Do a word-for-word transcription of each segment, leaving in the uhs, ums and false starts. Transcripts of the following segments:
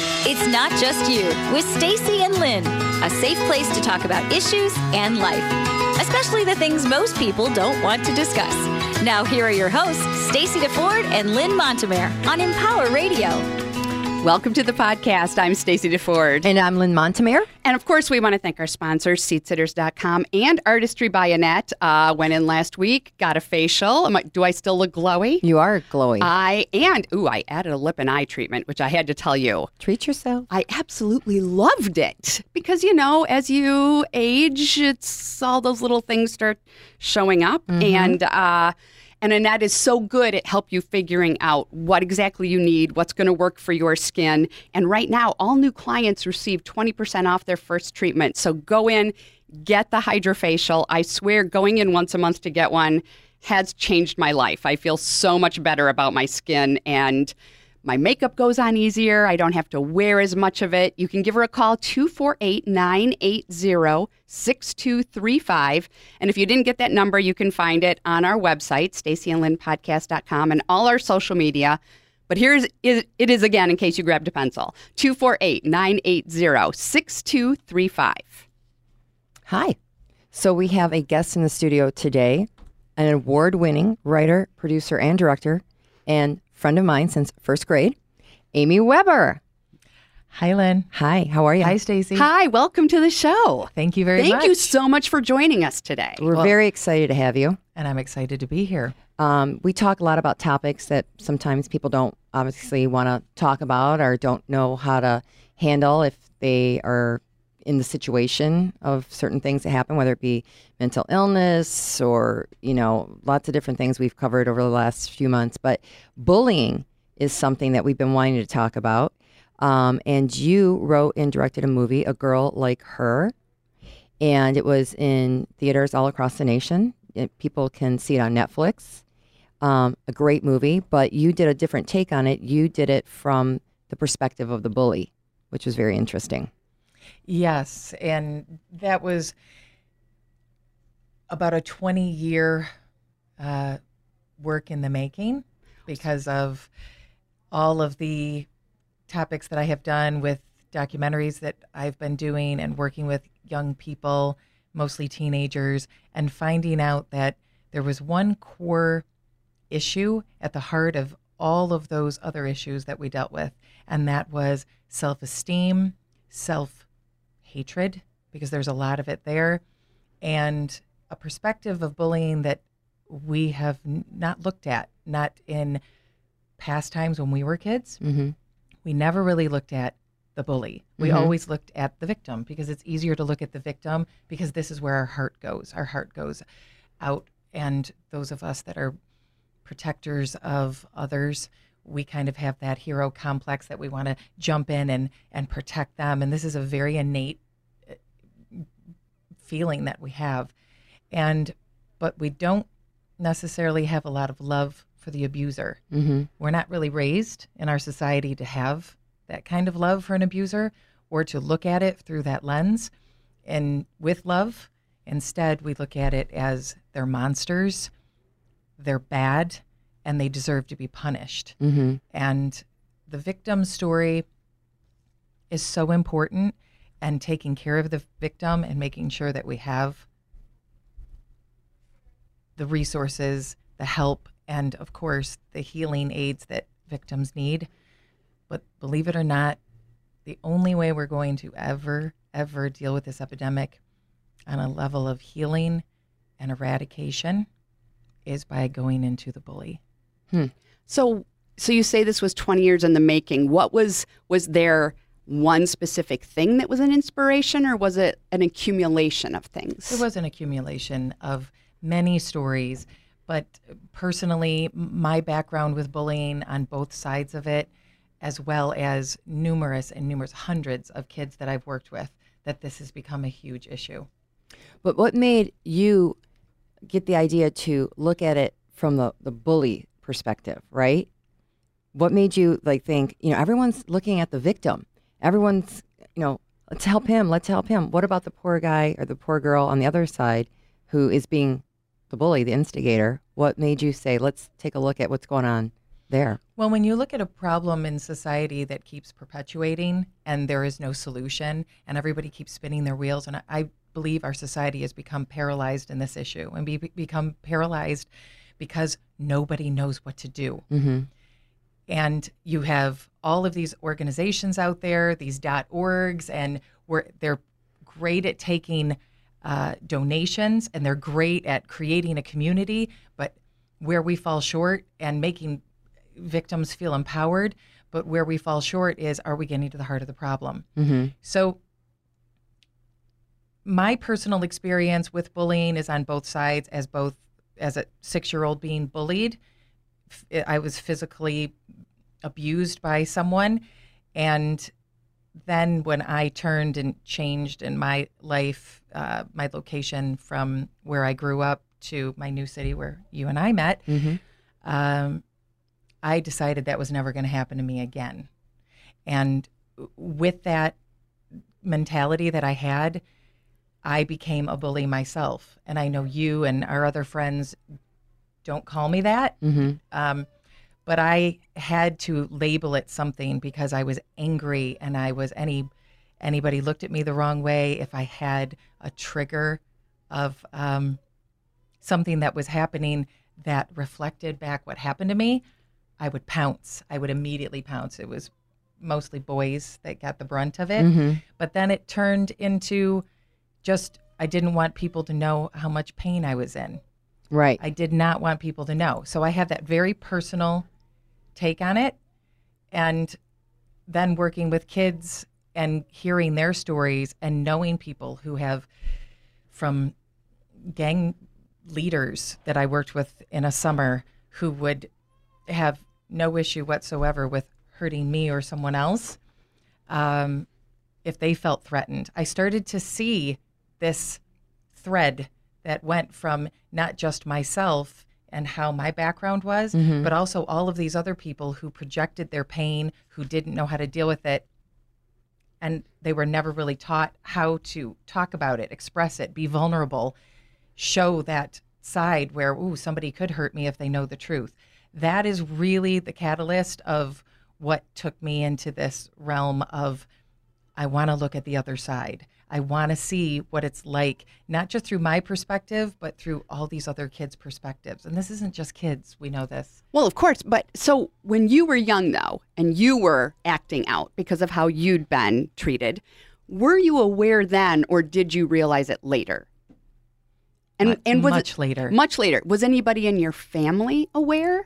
It's Not Just You with Stacy and Lynn, a safe place to talk about issues and life, especially the things most people don't want to discuss. Now here are your hosts, Stacy DeFord and Lynn Montemare on Empower Radio. Welcome to the podcast. I'm Stacy DeFord. And I'm Lynn Montemare. And of course, we want to thank our sponsors, seat sitters dot com and Artistry by Annette. Uh, went in last week, got a facial. Am I, do I still look glowy? You are glowy. I, and, ooh, I added a lip and eye treatment, which I had to tell you. Treat yourself. I absolutely loved it. Because, you know, as you age, it's all those little things start showing up. Mm-hmm. And, uh, And Annette is so good at help you figuring out what exactly you need, what's going to work for your skin. And right now, all new clients receive twenty percent off their first treatment. So go in, get the HydraFacial. I swear going in once a month to get one has changed my life. I feel so much better about my skin, and my makeup goes on easier. I don't have to wear as much of it. You can give her a call, two four eight, nine eight zero, six two three five. And if you didn't get that number, you can find it on our website, stacy and lynn podcast dot com, and all our social media. But here's it is again, in case you grabbed a pencil, two four eight, nine eight zero, six two three five. Hi. So we have a guest in the studio today, an award-winning writer, producer, and director, and friend of mine since first grade, Amy Weber. Hi, Lynn. Hi, how are you? Hi, Stacy. Hi, welcome to the show. Thank you very Thank much. you so much for joining us today. We're Well- very excited to have you. And I'm excited to be here. Um, we talk a lot about topics that sometimes people don't obviously want to talk about or don't know how to handle if they are in the situation of certain things that happen, whether it be mental illness or, you know, lots of different things we've covered over the last few months. But bullying is something that we've been wanting to talk about. Um, and you wrote and directed a movie, A Girl Like Her, and it was in theaters all across the nation. It, people can see it on Netflix. Um, a great movie, but you did a different take on it. You did it from the perspective of the bully, which was very interesting. Yes, and that was about a twenty-year uh, work in the making because of all of the topics that I have done with documentaries that I've been doing and working with young people, mostly teenagers, and finding out that there was one core issue at the heart of all of those other issues that we dealt with, and that was self-esteem, self-hatred, because there's a lot of it there, and a perspective of bullying that we have n- not looked at, not in past times when we were kids. Mm-hmm. We never really looked at the bully. We Mhm. always looked at the victim because it's easier to look at the victim because this is where our heart goes. Our heart goes out, and those of us that are protectors of others, we kind of have that hero complex that we want to jump in and, and protect them. And this is a very innate uh, feeling that we have. And, but we don't necessarily have a lot of love for the abuser. Mm-hmm. We're not really raised in our society to have that kind of love for an abuser or to look at it through that lens and with love. Instead, we look at it as they're monsters, they're bad, and they deserve to be punished. Mm-hmm. And the victim story is so important, and taking care of the victim and making sure that we have the resources, the help, and of course, the healing aids that victims need. But believe it or not, the only way we're going to ever, ever deal with this epidemic on a level of healing and eradication is by going into the bully. Hmm. So, so you say this was twenty years in the making. What was, was there one specific thing that was an inspiration, or was it an accumulation of things? There was an accumulation of many stories, but personally, my background with bullying on both sides of it, as well as numerous and numerous hundreds of kids that I've worked with, that this has become a huge issue. But what made you get the idea to look at it from the, the bully perspective, right? What made you like think, you know, everyone's looking at the victim. Everyone's, you know, let's help him, let's help him. What about the poor guy or the poor girl on the other side who is being the bully, the instigator? What made you say, let's take a look at what's going on there? Well, when you look at a problem in society that keeps perpetuating and there is no solution and everybody keeps spinning their wheels, and I, I believe our society has become paralyzed in this issue and be, become paralyzed because nobody knows what to do. Mm-hmm. And you have all of these organizations out there, these .orgs, and where they're great at taking uh, donations and they're great at creating a community, but where we fall short and making victims feel empowered, but where we fall short is, are we getting to the heart of the problem? Mm-hmm. So my personal experience with bullying is on both sides. As both as a six-year-old being bullied, I was physically abused by someone, and then when I turned and changed in my life, uh, my location from where I grew up to my new city where you and I met, Mm-hmm. um, I decided that was never going to happen to me again. And with that mentality that I had, I became a bully myself. And I know you and our other friends don't call me that. Mm-hmm. Um, but I had to label it something because I was angry and I was any anybody looked at me the wrong way. If I had a trigger of um, something that was happening that reflected back what happened to me, I would pounce. I would immediately pounce. It was mostly boys that got the brunt of it. Mm-hmm. But then it turned into just, I didn't want people to know how much pain I was in. Right. I did not want people to know. So I have that very personal take on it. And then working with kids and hearing their stories and knowing people who have, from gang leaders that I worked with in a summer, who would have no issue whatsoever with hurting me or someone else um, if they felt threatened. I started to see this thread that went from not just myself and how my background was, Mm-hmm. but also all of these other people who projected their pain, who didn't know how to deal with it. And they were never really taught how to talk about it, express it, be vulnerable, show that side where, ooh, somebody could hurt me if they know the truth. That is really the catalyst of what took me into this realm of, I want to look at the other side. I want to see what it's like, not just through my perspective, but through all these other kids' perspectives. And this isn't just kids. We know this. Well, of course. But so when you were young, though, and you were acting out because of how you'd been treated, were you aware then, or did you realize it later? And Much- and was much it, later. Much later. Was anybody in your family aware?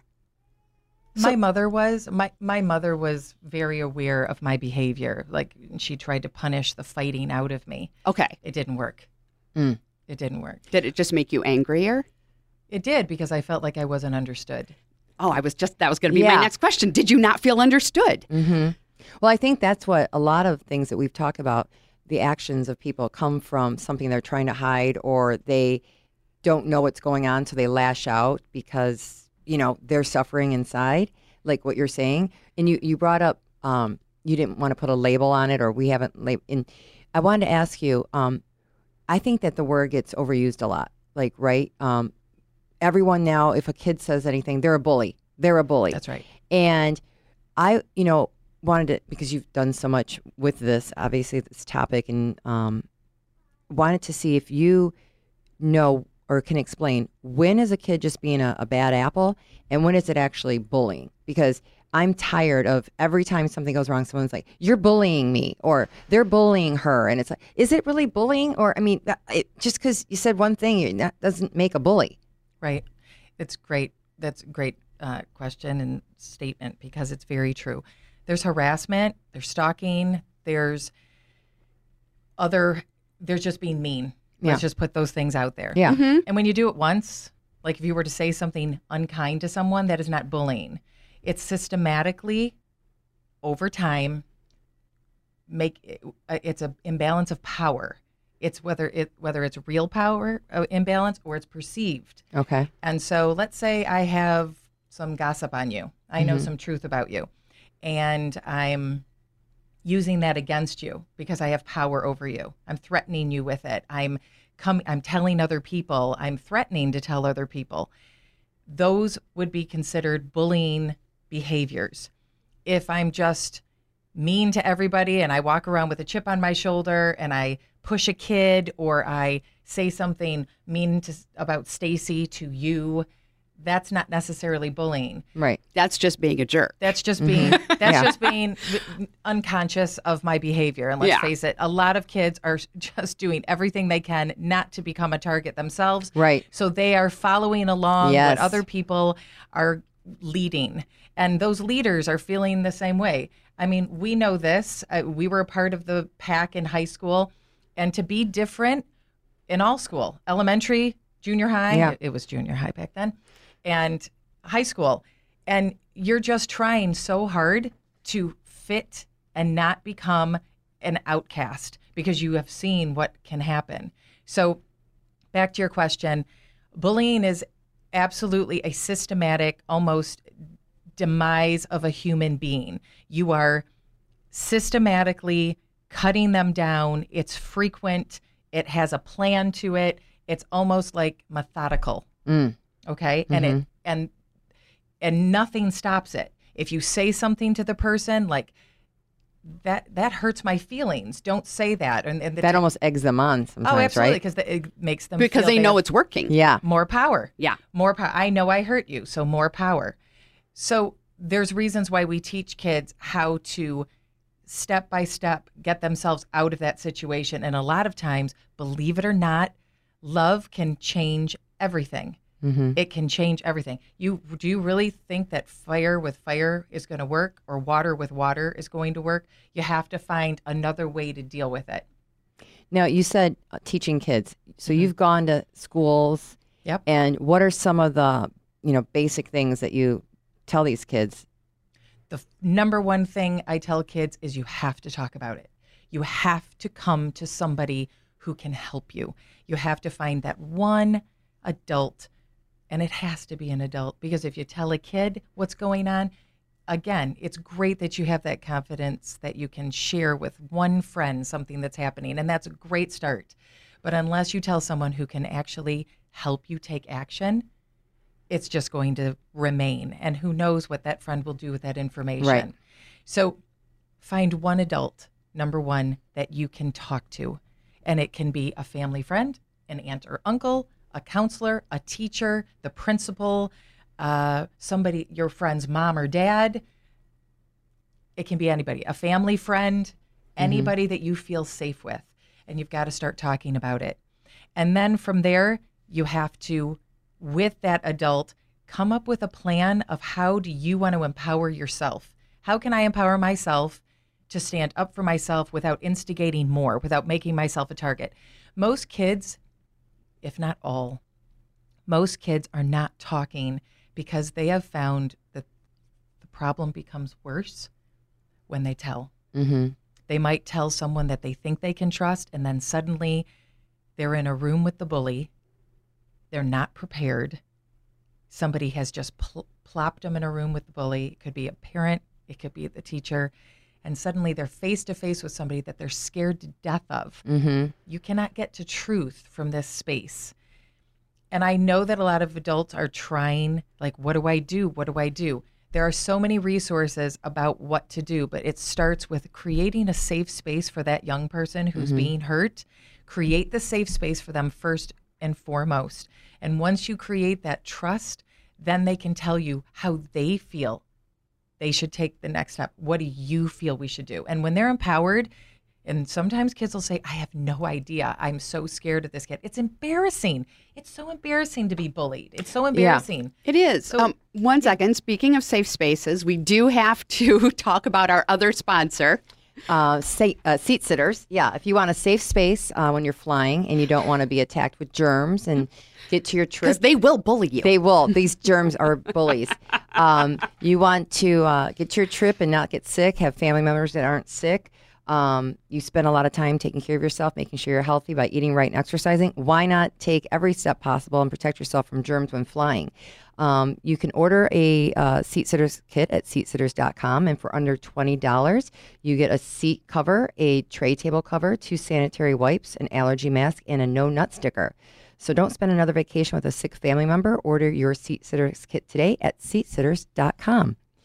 My So- mother was my my mother was very aware of my behavior. Like, she tried to punish the fighting out of me. Okay. It didn't work. Mm. It didn't work. Did it just make you angrier? It did, because I felt like I wasn't understood. Oh, I was just, that was going to be Yeah. my next question. Did you not feel understood? Mm-hmm. Well, I think that's what a lot of things that we've talked about, the actions of people come from something they're trying to hide, or they don't know what's going on, so they lash out because, you know, they're suffering inside, like what you're saying. And you, you brought up, um, you didn't want to put a label on it, or we haven't. Lab- and I wanted to ask you, um, I think that the word gets overused a lot. Like, right? Um, everyone now, if a kid says anything, they're a bully. They're a bully. That's right. And I, you know, wanted to, because you've done so much with this, obviously, this topic, and um, wanted to see if you know or can explain, when is a kid just being a, a bad apple, and when is it actually bullying? Because I'm tired of every time something goes wrong, someone's like, you're bullying me, or they're bullying her. And it's like, is it really bullying? Or, I mean, that- it, just because you said one thing, that doesn't make a bully. Right. It's great. That's a great uh, question and statement, because it's very true. There's harassment, there's stalking, there's other, there's just being mean. Let's Yeah. just put those things out there. Yeah. Mm-hmm. And when you do it once, like if you were to say something unkind to someone, that is not bullying. It's systematically, over time, make it's an imbalance of power. It's whether it whether it's real power uh, imbalance or it's perceived. Okay. And so let's say I have some gossip on you. I know Mhm. some truth about you. And I'm using that against you because I have power over you. I'm threatening you with it. I'm coming I'm telling other people, I'm threatening to tell other people. Those would be considered bullying behaviors. If I'm just mean to everybody and I walk around with a chip on my shoulder and I push a kid or I say something mean to, about Stacy to you, that's not necessarily bullying. Right. That's just being a jerk. That's just being that's Yeah. just being unconscious of my behavior. And let's Yeah. face it, a lot of kids are just doing everything they can not to become a target themselves. Right. So they are following along Yes. what other people are leading. And those leaders are feeling the same way. I mean, we know this. Uh, we were a part of the pack in high school. And to be different in all school, elementary, junior high, Yeah. it, it was junior high back then, and high school. And you're just trying so hard to fit and not become an outcast because you have seen what can happen. So back to your question, bullying is absolutely a systematic, almost demise of a human being. You are systematically cutting them down. It's frequent. It has a plan to it. It's almost like methodical. Mm. Okay. And it and and nothing stops it. If you say something to the person like that, that hurts my feelings. Don't say that. And, and the That t- almost eggs them on sometimes, oh, absolutely, right? because it makes them Because feel they know have it's working. Yeah. more power. Yeah. More power. I know I hurt you, so more power. So there's reasons why we teach kids how to step by step get themselves out of that situation. And a lot of times, believe it or not, love can change everything. Mm-hmm. It can change everything. You do you really think that fire with fire is going to work or water with water is going to work? You have to find another way to deal with it. Now, you said uh, teaching kids. So you've gone to schools. Yep. And what are some of the, you know, basic things that you tell these kids? The f- number one thing I tell kids is you have to talk about it. You have to come to somebody who can help you. You have to find that one adult, and it has to be an adult, because if you tell a kid what's going on, again, it's great that you have that confidence that you can share with one friend something that's happening, and that's a great start. But unless you tell someone who can actually help you take action, it's just going to remain. And who knows what that friend will do with that information. Right. So find one adult, number one, that you can talk to. And it can be a family friend, an aunt or uncle, a counselor, a teacher, the principal, uh, somebody, your friend's mom or dad. It can be anybody, a family friend, anybody that you feel safe with. And you've got to start talking about it. And then from there, you have to, with that adult, come up with a plan of how do you want to empower yourself? How can I empower myself to stand up for myself without instigating more, without making myself a target? Most kids, if not all, most kids are not talking because they have found that the problem becomes worse when they tell. Mm-hmm. They might tell someone that they think they can trust, and then suddenly they're in a room with the bully. They're not prepared. Somebody has just pl- plopped them in a room with the bully. It could be a parent. It could be the teacher. And suddenly they're face to face with somebody that they're scared to death of. Mm-hmm. You cannot get to truth from this space. And I know that a lot of adults are trying, like, what do I do? What do I do? There are so many resources about what to do, but it starts with creating a safe space for that young person who's Mm-hmm. being hurt. Create the safe space for them first and foremost. And once you create that trust, then they can tell you how they feel they should take the next step. What do you feel we should do? And when they're empowered, and sometimes kids will say, I have no idea. I'm so scared of this kid. It's embarrassing. It's so embarrassing to be bullied. It's so embarrassing. It is. So- um, one second. Speaking of safe spaces, we do have to talk about our other sponsor. Uh, say, uh, seat sitters. Yeah, if you want a safe space uh, when you're flying and you don't want to be attacked with germs and get to your Because trip. they will bully you. They will. These germs are bullies. Um, you want to uh, get to your trip and not get sick, have family members that aren't sick. Um, you spend a lot of time taking care of yourself, making sure you're healthy by eating right and exercising. Why not take every step possible and protect yourself from germs when flying? Um, you can order a uh, seat sitters kit at seat sitters dot com, and for under twenty dollars, you get a seat cover, a tray table cover, two sanitary wipes, an allergy mask, and a no nut sticker. So don't spend another vacation with a sick family member. Order your seat sitters kit today at seat sitters dot com.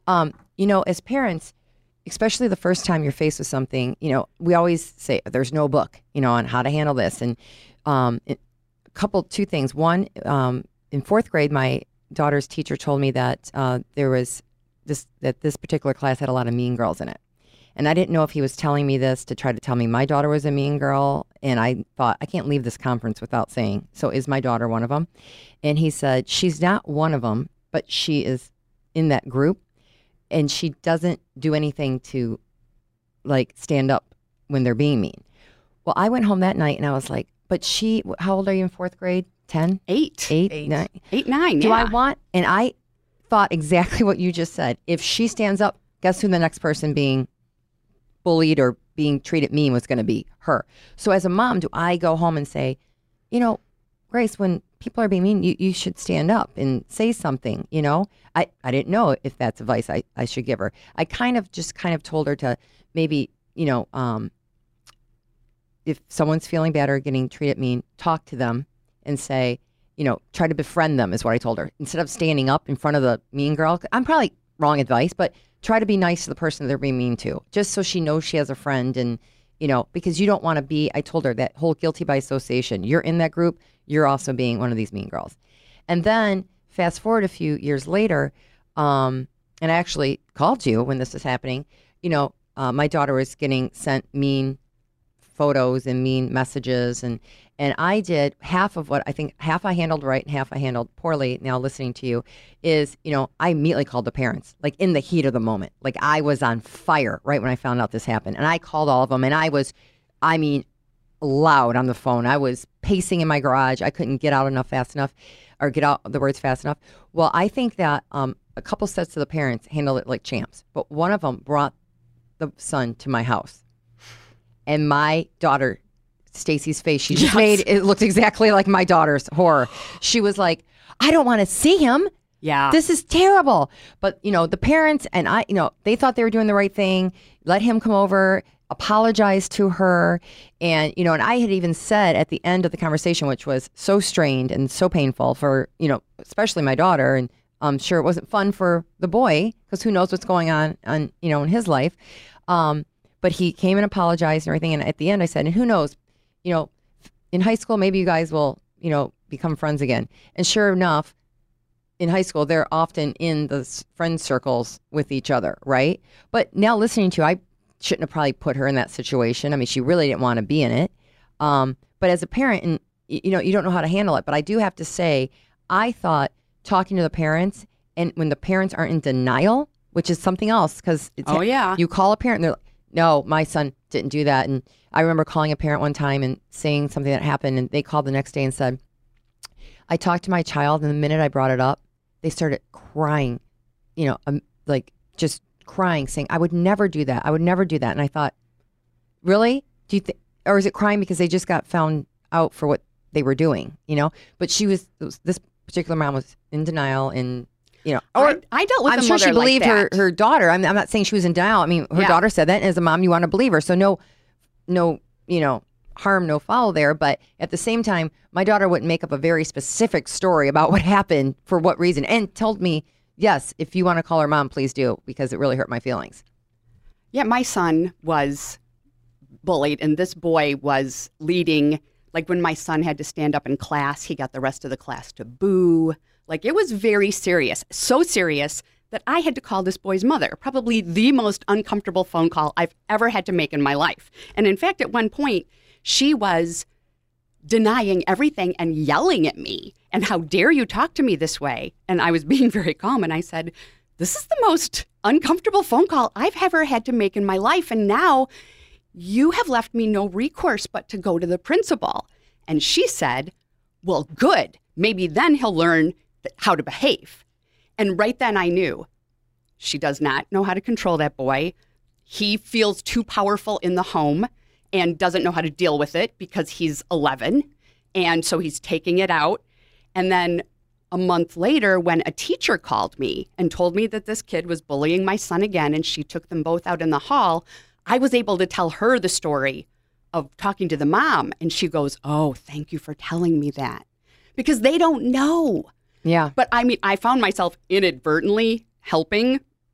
Um, you know, as parents, especially the first time you're faced with something, you know, we always say there's no book, you know, on how to handle this. And um, it, a couple, two things. One, um, in fourth grade, my daughter's teacher told me that uh, there was this, that this particular class had a lot of mean girls in it. And I didn't know if he was telling me this to try to tell me my daughter was a mean girl. And I thought, I can't leave this conference without saying, so is my daughter one of them? And he said, she's not one of them, but she is in that group. And she doesn't do anything to, like, stand up when they're being mean. Well, I went home that night and I was like, but she, how old are you in fourth grade? ten? Eight. Eight? Eight. Nine? Eight, nine, Do yeah. I want, and I thought exactly what you just said. If she stands up, guess who the next person being bullied or being treated mean was going to be? Her. So as a mom, do I go home and say, you know, Grace, when people are being mean, you, you should stand up and say something, you know? I, I didn't know if that's advice I, I should give her. I kind of just kind of told her to maybe, you know, um, if someone's feeling bad or getting treated mean, talk to them and say, you know, try to befriend them is what I told her. Instead of standing up in front of the mean girl, I'm probably wrong advice, but try to be nice to the person they're being mean to, just so she knows she has a friend. And, you know, because you don't want to be, I told her that whole guilty by association. You're in that group, you're also being one of these mean girls. And then fast forward a few years later, um, and I actually called you when this was happening. You know, uh, my daughter was getting sent mean photos and mean messages, and and I did half of what I think half I handled right and half I handled poorly. Now listening to you is, you know, I immediately called the parents, like in the heat of the moment. Like I was on fire right when I found out this happened, and I called all of them, and I was, I mean, loud on the phone. I was pacing in my garage. I couldn't get out enough fast enough, or get out the words fast enough. Well, I think that um, a couple sets of the parents handled it like champs, but one of them brought the son to my house. And my daughter, Stacy's face, she just Yes. made, it looked exactly like my daughter's horror. She was like, I don't want to see him. Yeah. This is terrible. But, you know, the parents and I, you know, they thought they were doing the right thing. Let him come over, apologize to her. And, you know, and I had even said at the end of the conversation, which was so strained and so painful for, you know, especially my daughter. And I'm sure it wasn't fun for the boy, because who knows what's going on, on, you know, in his life. Um, But he came and apologized and everything. And at the end, I said, and who knows, you know, in high school, maybe you guys will, you know, become friends again. And sure enough, in high school, they're often in the s- friend circles with each other, right? But now listening to you, I shouldn't have probably put her in that situation. I mean, she really didn't want to be in it. Um, but as a parent, and y- you know, you don't know how to handle it. But I do have to say, I thought talking to the parents, and when the parents aren't in denial, which is something else, because Oh, yeah. you call a parent and they're like, no, my son didn't do that. And I remember calling a parent one time and saying something that happened, and they called the next day and said, I talked to my child, and the minute I brought it up, they started crying, you know, um, like just crying, saying, I would never do that. I would never do that. And I thought, really? Do you think, or is it crying because they just got found out for what they were doing, you know? But she was, was this particular mom was in denial, and you know, or I, I dealt with I'm a sure she mother like believed her, that. her daughter. I'm, I'm not saying she was in denial. I mean, her Yeah. daughter said that, and as a mom, you want to believe her. So no, no, you know, harm, no foul there. But at the same time, my daughter wouldn't make up a very specific story about what happened for what reason, and told me, yes, if you want to call her mom, please do, because it really hurt my feelings. Yeah, my son was bullied, and this boy was leading. Like when my son had to stand up in class, he got the rest of the class to boo. Like it was very serious, so serious that I had to call this boy's mother, probably the most uncomfortable phone call I've ever had to make in my life. And in fact, at one point, she was denying everything and yelling at me. And how dare you talk to me this way? And I was being very calm, and I said, this is the most uncomfortable phone call I've ever had to make in my life. And now you have left me no recourse but to go to the principal. And she said, well, good. Maybe then he'll learn th- how to behave. And right then I knew she does not know how to control that boy. He feels too powerful in the home and doesn't know how to deal with it because he's eleven. And so he's taking it out. And then a month later, when a teacher called me and told me that this kid was bullying my son again, and she took them both out in the hall, I was able to tell her the story of talking to the mom. And she goes, oh, thank you for telling me that. Because they don't know. Yeah. But I mean, I found myself inadvertently helping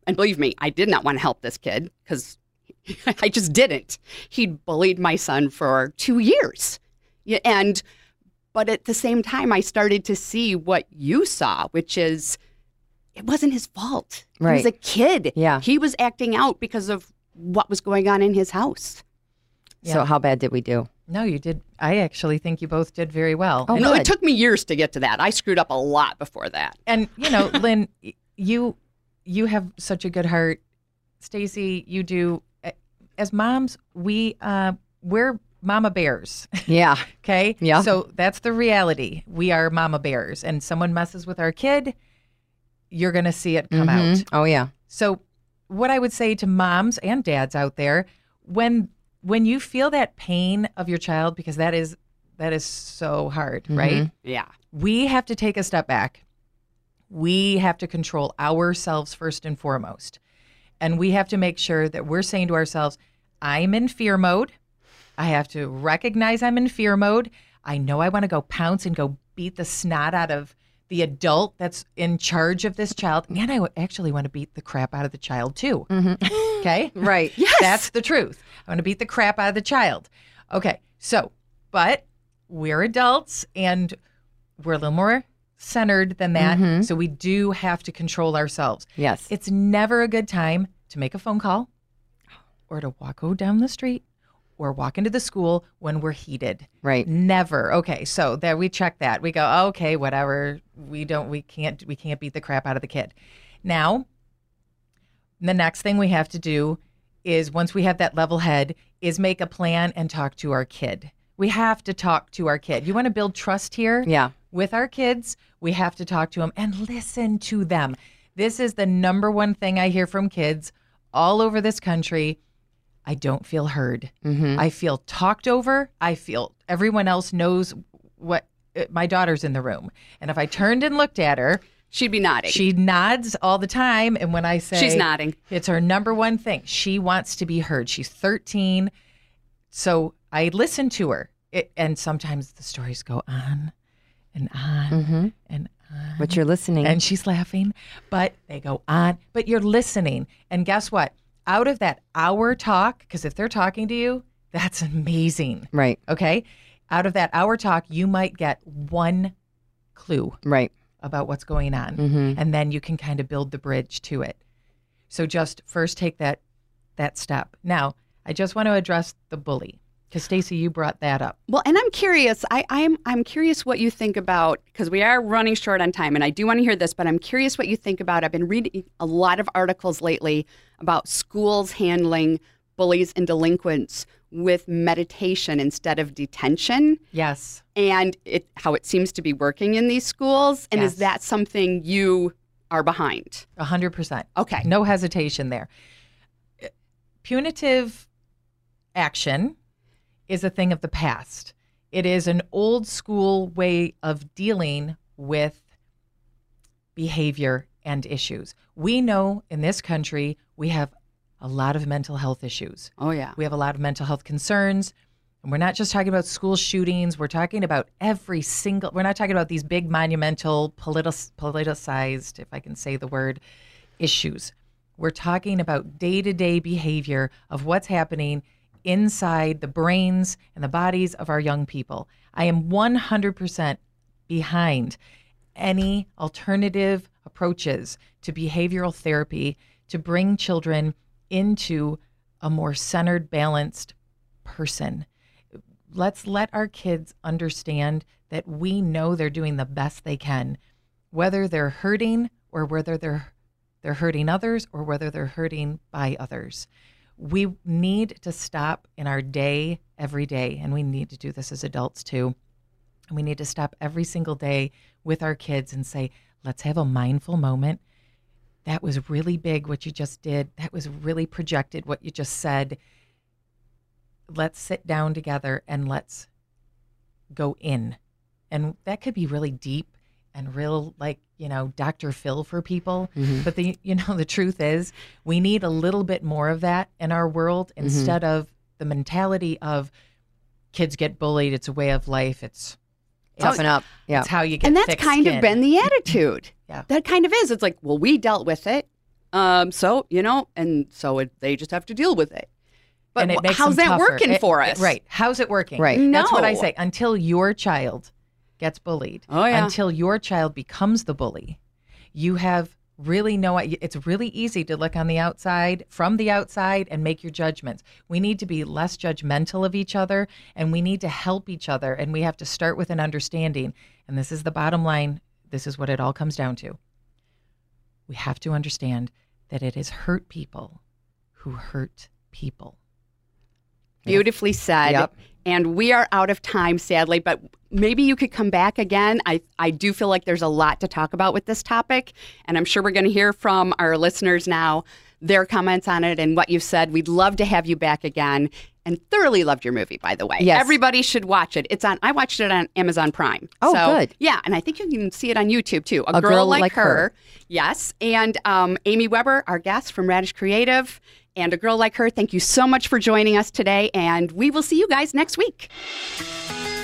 and believe me, I did not want to help this kid because I just didn't. He'd bullied my son for two years. Yeah, and but at the same time, I started to see what you saw, which is it wasn't his fault. Right. He was a kid. Yeah. He was acting out because of what was going on in his house. So Yeah. how bad did we do? No, you did. I actually think you both did very well. Oh, No, good. it took me years to get to that. I screwed up a lot before that. And you know, Lynn, y- you you have such a good heart. Stacy, you do. As moms, we uh, we're mama bears. Yeah. Okay. Yeah. So that's the reality. We are mama bears, and someone messes with our kid, you're going to see it come out. Mhm. Oh, yeah. So, what I would say to moms and dads out there, when when you feel that pain of your child, because that is that is so hard, right? Yeah. We have to take a step back. We have to control ourselves first and foremost. And we have to make sure that we're saying to ourselves, I'm in fear mode. I have to recognize I'm in fear mode. I know I want to go pounce and go beat the snot out of the adult that's in charge of this child. And I would actually want to beat the crap out of the child too. Okay? Right. Yes. That's the truth. I want to beat the crap out of the child. Okay. So, but we're adults and we're a little more centered than that. Mhm. So we do have to control ourselves. Yes. It's never a good time to make a phone call or to walk go down the street or walk into the school when we're heated. Right. Never. Okay, so there we check that. We go, okay, whatever. We don't we can't we can't beat the crap out of the kid. Now, the next thing we have to do is once we have that level head is make a plan and talk to our kid. We have to talk to our kid. You want to build trust here? Yeah. With our kids, we have to talk to them and listen to them. This is the number one thing I hear from kids all over this country. I don't feel heard. Mm-hmm. I feel talked over. I feel everyone else knows what uh, my daughter's in the room. And if I turned and looked at her, She'd be nodding. she nods all the time. And when I say She's nodding. it's her number one thing. She wants to be heard. She's thirteen. So I listen to her. It, and sometimes the stories go on and on Mm-hmm. and on. But you're listening. And she's laughing, but they go on. But you're listening. And guess what? Out of that hour talk, because if they're talking to you, that's amazing. right. Okay? Out of that hour talk, you might get one clue Right. about what's going on. Mm-hmm. And then you can kind of build the bridge to it. So just first take that that step. Now, I just want to address the bully. Because Stacy, you brought that up. Well, and I'm curious. I, I'm I'm curious what you think about because we are running short on time, and I do want to hear this. But I'm curious what you think about. I've been reading a lot of articles lately about schools handling bullies and delinquents with meditation instead of detention, Yes. and it how it seems to be working in these schools. And Yes. is that something you are behind? A hundred percent. Okay. No hesitation there. Punitive action is a thing of the past. It is an old school way of dealing with behavior and issues. We know in this country we have a lot of mental health issues. Oh yeah. We have a lot of mental health concerns. And we're not just talking about school shootings. We're talking about every single, we're not talking about these big monumental politi- politicized, if I can say the word, issues. We're talking about day-to-day behavior of what's happening inside the brains and the bodies of our young people. I am one hundred percent behind any alternative approaches to behavioral therapy to bring children into a more centered, balanced person. Let's let our kids understand that we know they're doing the best they can, whether they're hurting or whether they're they're hurting others or whether they're hurting by others. We need to stop in our day every day, and we need to do this as adults too. And we need to stop every single day with our kids and say, let's have a mindful moment. That was really big what you just did. That was really projected what you just said. Let's sit down together and let's go in. And that could be really deep and real, like, you know, Doctor Phil for people. Mm-hmm. But the, you know, the truth is we need a little bit more of that in our world instead of the mentality of kids get bullied. It's a way of life. It's, Toughen up. Yeah. it's how you get And that's thick kind skin. of been the attitude. Yeah. That kind of is. It's like, well, we dealt with it. Um, so, you know, and so it, they just have to deal with it. But and it makes how's them that tougher. working It- for it- us? right. How's it working? Right. That's what I No. say. Until your child gets bullied, Oh, yeah. until your child becomes the bully, you have really no it's really easy to look on the outside from the outside and make your judgments. We need to be less judgmental of each other, and we need to help each other, and we have to start with an understanding. And this is the bottom line. This is what it all comes down to. We have to understand that it is hurt people who hurt people. Beautifully said. Yep. And we are out of time, sadly, but maybe you could come back again. I, I do feel like there's a lot to talk about with this topic, and I'm sure we're going to hear from our listeners now, their comments on it and what you've said. We'd love to have you back again, and thoroughly loved your movie, by the way. Yes. Everybody should watch it. It's on. I watched it on Amazon Prime. Oh, So, good. Yeah, and I think you can see it on YouTube, too. A, Girl, Like, her. Yes, and um, Amy Weber, our guest from Radish Creative, and A Girl Like Her, thank you so much for joining us today, and we will see you guys next week.